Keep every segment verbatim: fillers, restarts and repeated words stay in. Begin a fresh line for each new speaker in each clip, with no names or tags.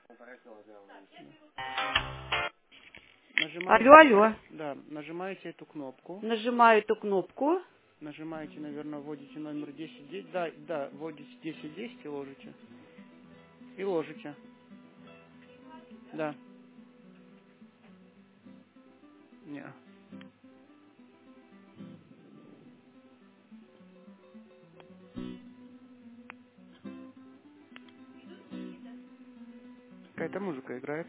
Алло,
Нажимаете,
алло.
да, нажимаете эту кнопку.
Нажимаю эту кнопку.
Нажимаете, наверное, вводите номер десять десять. Да, да, вводите десять десять и ложите. И ложите. Да. Не. Какая-то музыка играет.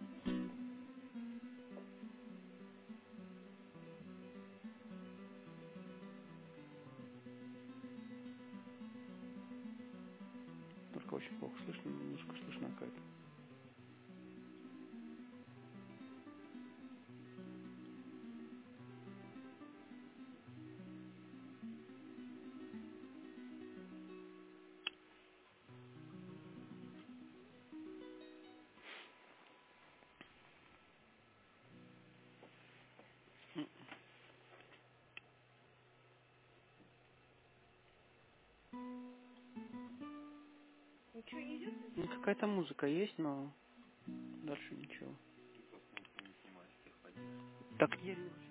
Только очень плохо слышно, музыка слышна какая-то. Ну, какая-то музыка есть, но дальше ничего. Так, я